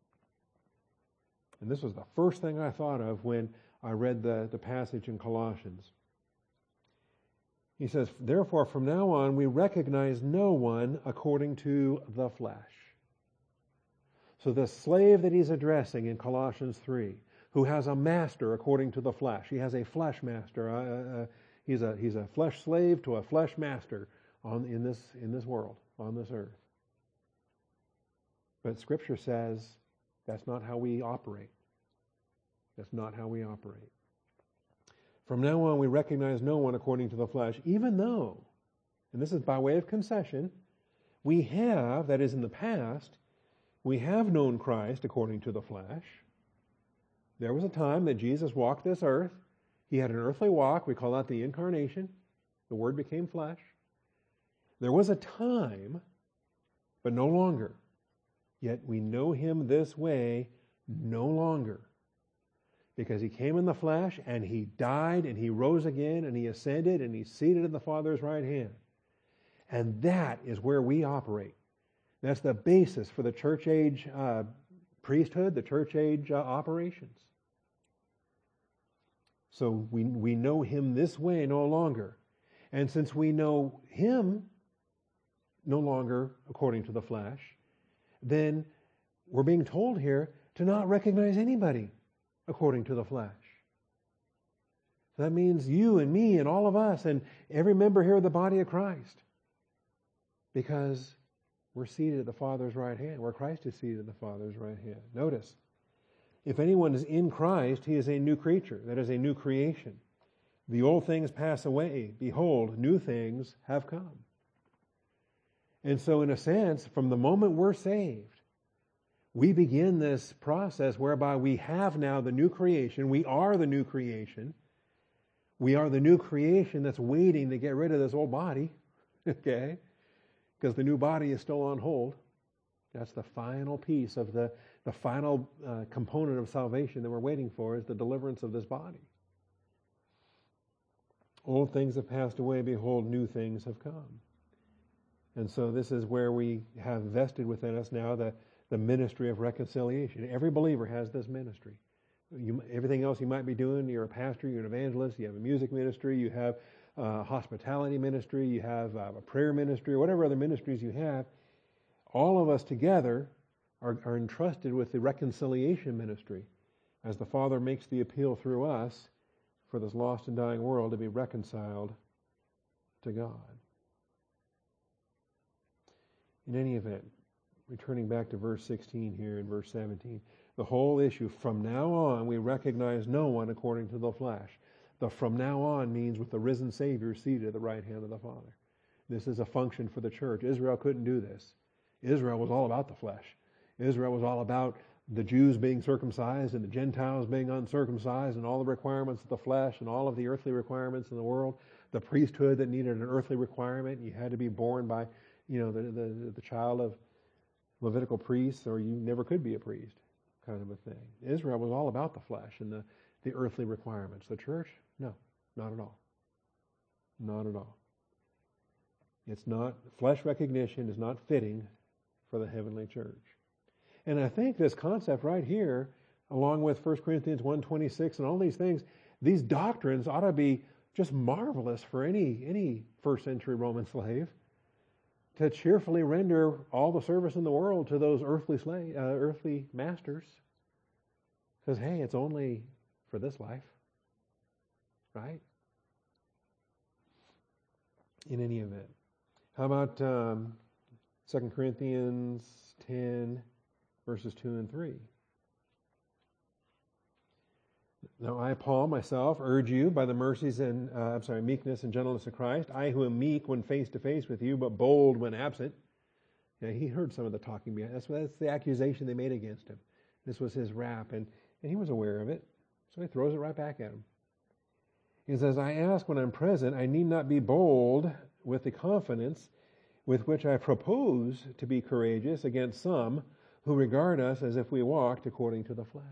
And this was the first thing I thought of when I read the, the passage in Colossians. He says, therefore, from now on, we recognize no one according to the flesh. So the slave that he's addressing in Colossians three, who has a master according to the flesh. He has a flesh master. Uh, uh, he's a he's a flesh slave to a flesh master on in this in this world, on this earth. But Scripture says that's not how we operate. That's not how we operate. From now on, we recognize no one according to the flesh, even though, and this is by way of concession, we have, that is in the past, we have known Christ according to the flesh. There was a time that Jesus walked this earth. He had an earthly walk. We call that the incarnation. The Word became flesh. There was a time, but no longer. Yet we know Him this way no longer. Because He came in the flesh, and He died, and He rose again, and He ascended, and He's seated at the Father's right hand. And that is where we operate. That's the basis for the church age uh, priesthood, the church age uh, operations. So we we know Him this way no longer. And since we know Him no longer according to the flesh, then we're being told here to not recognize anybody according to the flesh. So that means you and me and all of us and every member here of the body of Christ. Because we're seated at the Father's right hand, where Christ is seated at the Father's right hand. Notice, if anyone is in Christ, he is a new creature. That is a new creation. The old things pass away. Behold, new things have come. And so, in a sense, from the moment we're saved, we begin this process whereby we have now the new creation. We are the new creation. We are the new creation that's waiting to get rid of this old body. Okay? Because the new body is still on hold. That's the final piece of the, the final uh, component of salvation that we're waiting for, is the deliverance of this body. Old things have passed away, behold, new things have come. And so this is where we have vested within us now the, the ministry of reconciliation. Every believer has this ministry. You, everything else you might be doing, you're a pastor, you're an evangelist, you have a music ministry, you have Uh, hospitality ministry, you have uh, a prayer ministry, or whatever other ministries you have, all of us together are, are entrusted with the reconciliation ministry as the Father makes the appeal through us for this lost and dying world to be reconciled to God. In any event, returning back to verse sixteen here and verse seventeen, the whole issue, from now on we recognize no one according to the flesh. The from now on means with the risen Savior seated at the right hand of the Father. This is a function for the church. Israel couldn't do this. Israel was all about the flesh. Israel was all about the Jews being circumcised and the Gentiles being uncircumcised and all the requirements of the flesh and all of the earthly requirements in the world. The priesthood that needed an earthly requirement. You had to be born by, you know, the, the, the child of Levitical priests, or you never could be a priest, kind of a thing. Israel was all about the flesh and the, the earthly requirements. The church, no, not at all. Not at all. It's not, flesh recognition is not fitting for the heavenly church. And I think this concept right here along with First Corinthians one twenty-six and all these things, these doctrines ought to be just marvelous for any, any first century Roman slave to cheerfully render all the service in the world to those earthly slave, uh, earthly masters. Because, hey, it's only for this life, right? In any event. How about um, Second Corinthians ten, verses two and three? Now I, Paul, myself, urge you by the mercies and, uh, I'm sorry, meekness and gentleness of Christ, I who am meek when face to face with you, but bold when absent. Yeah, he heard some of the talking behind. That's, that's the accusation they made against him. This was his rap, and, and he was aware of it. So he throws it right back at him. He says, I ask when I'm present, I need not be bold with the confidence with which I propose to be courageous against some who regard us as if we walked according to the flesh.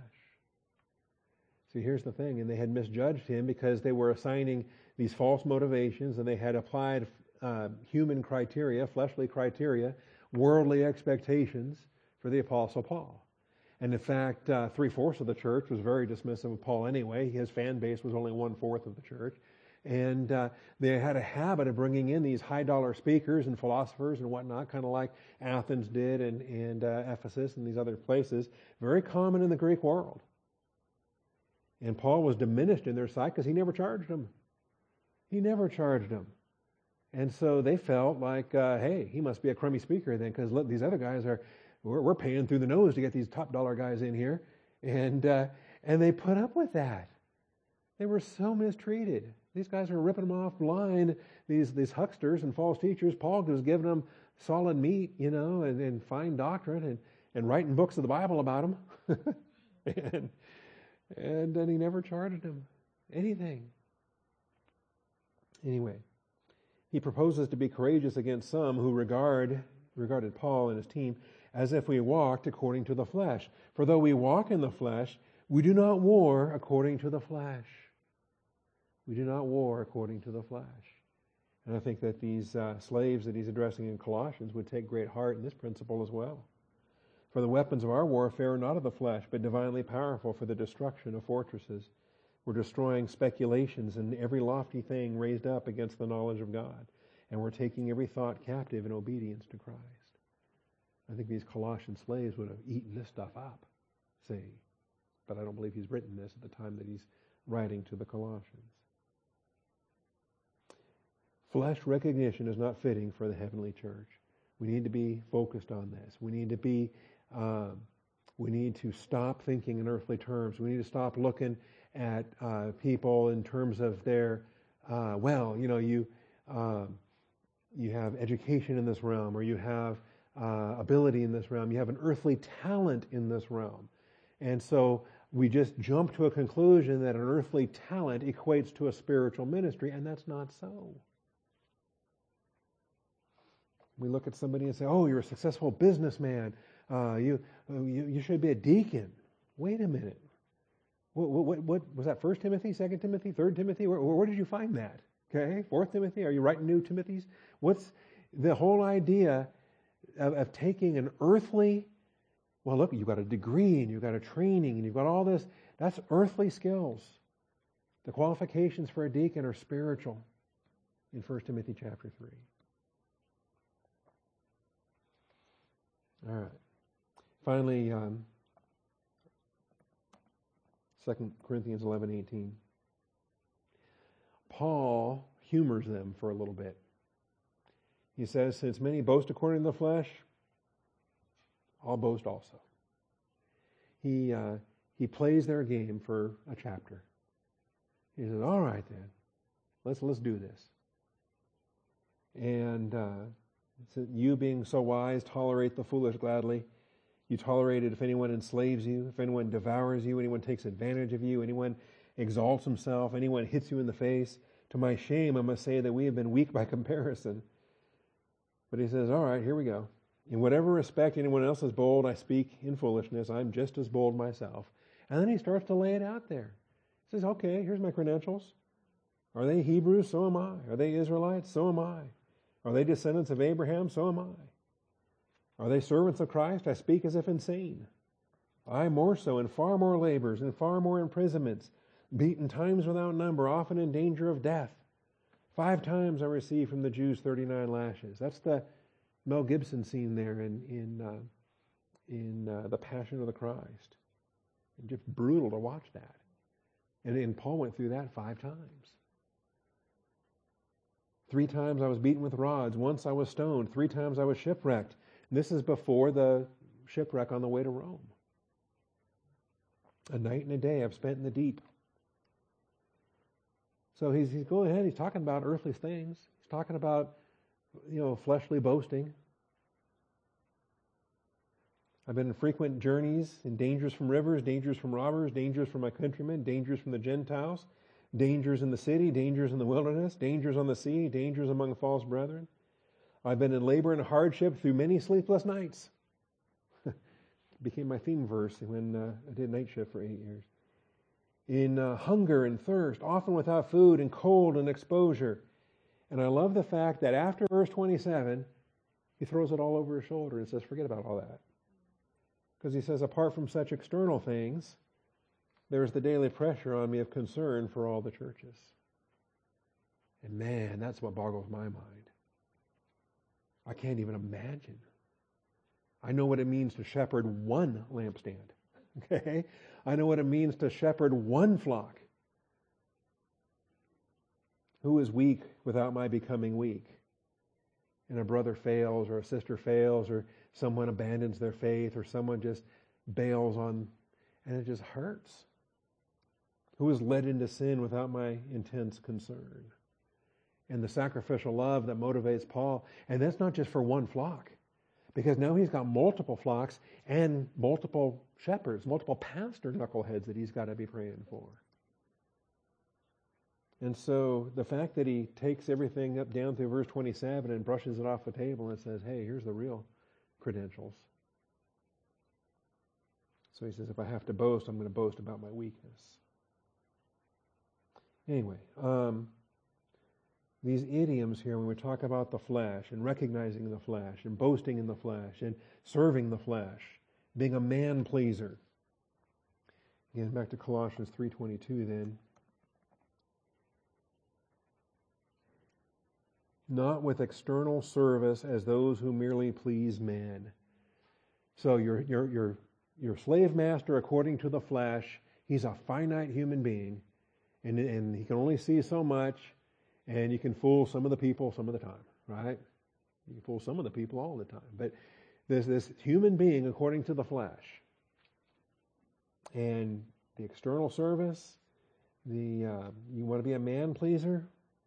See, here's the thing, and they had misjudged him because they were assigning these false motivations, and they had applied uh, human criteria, fleshly criteria, worldly expectations for the Apostle Paul. And in fact, uh, three-fourths of the church was very dismissive of Paul anyway. His fan base was only one-fourth of the church. And uh, they had a habit of bringing in these high-dollar speakers and philosophers and whatnot, kind of like Athens did and, and uh, Ephesus and these other places. Very common in the Greek world. And Paul was diminished in their sight because he never charged them. He never charged them. And so they felt like, uh, hey, he must be a crummy speaker then, because look, these other guys are, we're, we're paying through the nose to get these top dollar guys in here. And uh, and they put up with that. They were so mistreated. These guys were ripping them off blind, these these hucksters and false teachers. Paul was giving them solid meat, you know, and, and fine doctrine, and, and writing books of the Bible about them. and And then he never charged him anything. Anyway, he proposes to be courageous against some who regard regarded Paul and his team as if we walked according to the flesh. For though we walk in the flesh, we do not war according to the flesh. We do not war according to the flesh. And I think that these uh, slaves that he's addressing in Colossians would take great heart in this principle as well. For the weapons of our warfare are not of the flesh, but divinely powerful for the destruction of fortresses. We're destroying speculations and every lofty thing raised up against the knowledge of God. And we're taking every thought captive in obedience to Christ. I think these Colossian slaves would have eaten this stuff up, see. But I don't believe he's written this at the time that he's writing to the Colossians. Flesh recognition is not fitting for the heavenly church. We need to be focused on this. We need to be Uh, we need to stop thinking in earthly terms. We need to stop looking at uh, people in terms of their, uh, well, you know, you uh, you have education in this realm, or you have uh, ability in this realm. You have an earthly talent in this realm. And so we just jump to a conclusion that an earthly talent equates to a spiritual ministry, and that's not so. We look at somebody and say, oh, you're a successful businessman. Uh, you, you you should be a deacon. Wait a minute. What, what, what was that? First Timothy, Second Timothy, Third Timothy? Where, where did you find that? Okay, Fourth Timothy. Are you writing new Timothys? What's the whole idea of, of taking an earthly? Well, look, you've got a degree and you've got a training and you've got all this. That's earthly skills. The qualifications for a deacon are spiritual. In First Timothy chapter three. All right. Finally, um, Second Corinthians eleven eighteen. Paul humors them for a little bit. He says, since many boast according to the flesh, I'll boast also. He uh, he plays their game for a chapter. He says, all right then, let's let's do this. And uh, so you being so wise, tolerate the foolish gladly. You tolerate it if anyone enslaves you, if anyone devours you, anyone takes advantage of you, anyone exalts himself, anyone hits you in the face. To my shame, I must say that we have been weak by comparison. But he says, all right, here we go. In whatever respect anyone else is bold, I speak in foolishness. I'm just as bold myself. And then he starts to lay it out there. He says, okay, here's my credentials. Are they Hebrews? So am I. Are they Israelites? So am I. Are they descendants of Abraham? So am I. Are they servants of Christ? I speak as if insane. I more so, in far more labors, in far more imprisonments, beaten times without number, often in danger of death. Five times I received from the Jews thirty-nine lashes. That's the Mel Gibson scene there in in uh, in uh, The Passion of the Christ. It's just brutal to watch that. And, and Paul went through that five times. Three times I was beaten with rods. Once I was stoned. Three times I was shipwrecked. And this is before the shipwreck on the way to Rome. A night and a day I've spent in the deep. So he's, he's going ahead, he's talking about earthly things. He's talking about, you know, fleshly boasting. I've been in frequent journeys, in dangers from rivers, dangers from robbers, dangers from my countrymen, dangers from the Gentiles, dangers in the city, dangers in the wilderness, dangers on the sea, dangers among false brethren. I've been in labor and hardship through many sleepless nights. Became my theme verse when uh, I did night shift for eight years. In uh, hunger and thirst, often without food, and cold and exposure. And I love the fact that after verse twenty-seven, he throws it all over his shoulder and says, forget about all that. Because he says, apart from such external things, there is the daily pressure on me of concern for all the churches. And man, that's what boggles my mind. I can't even imagine. I know what it means to shepherd one lampstand. Okay? I know what it means to shepherd one flock. Who is weak without my becoming weak? And a brother fails, or a sister fails, or someone abandons their faith, or someone just bails on, and it just hurts. Who is led into sin without my intense concern? And the sacrificial love that motivates Paul, and that's not just for one flock, because now he's got multiple flocks and multiple shepherds, multiple pastor knuckleheads that he's got to be praying for. And so the fact that he takes everything up down through verse twenty-seven and brushes it off the table and says, hey, here's the real credentials. So he says, if I have to boast, I'm going to boast about my weakness. Anyway, um, these idioms here, when we talk about the flesh and recognizing the flesh and boasting in the flesh and serving the flesh, being a man-pleaser. Again, back to Colossians three twenty-two then. Not with external service as those who merely please man. So your your your your slave master, according to the flesh, he's a finite human being, and and he can only see so much, and you can fool some of the people some of the time, right? You can fool some of the people all the time, but there's this human being according to the flesh, and the external service, the uh, you want to be a man pleaser.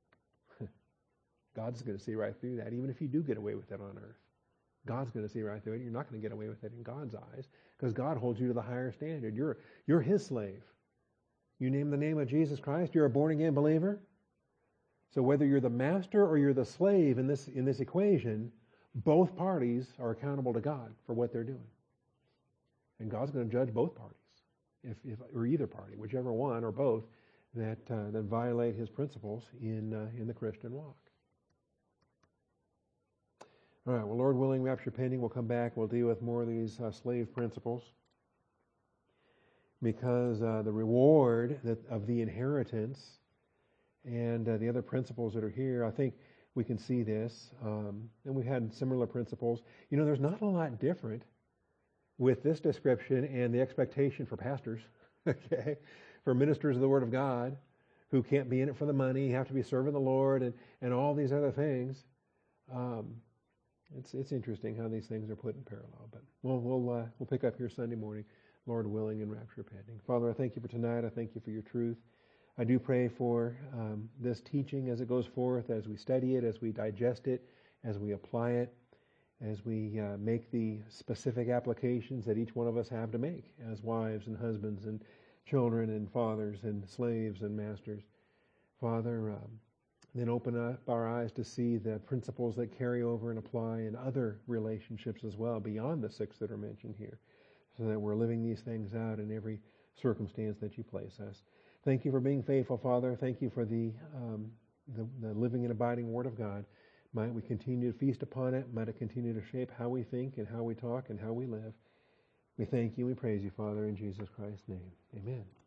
God's going to see right through that, even if you do get away with it on earth. God's going to see right through it. You're not going to get away with it in God's eyes, because God holds you to the higher standard. You're you're His slave. You name the name of Jesus Christ, you're a born-again believer. So whether you're the master or you're the slave in this in this equation, both parties are accountable to God for what they're doing. And God's going to judge both parties, if, if or either party, whichever one or both, that uh, that violate His principles in uh, in the Christian walk. All right, well, Lord willing, rapture pending, we'll come back. We'll deal with more of these uh, slave principles, because uh, the reward that, of the inheritance and uh, the other principles that are here, I think we can see this. Um, and we've had similar principles. You know, there's not a lot different with this description and the expectation for pastors, okay, for ministers of the Word of God, who can't be in it for the money, have to be serving the Lord, and, and all these other things. Um, It's it's interesting how these things are put in parallel, but we'll we'll uh, we'll pick up here Sunday morning, Lord willing, and rapture pending. Father, I thank you for tonight. I thank you for your truth. I do pray for um, this teaching as it goes forth, as we study it, as we digest it, as we apply it, as we uh, make the specific applications that each one of us have to make as wives and husbands and children and fathers and slaves and masters. Father. Um, Then open up our eyes to see the principles that carry over and apply in other relationships as well, beyond the six that are mentioned here, so that we're living these things out in every circumstance that you place us. Thank you for being faithful, Father. Thank you for the, um, the, the living and abiding Word of God. Might we continue to feast upon it. Might it continue to shape how we think and how we talk and how we live. We thank you, we praise you, Father, in Jesus Christ's name. Amen.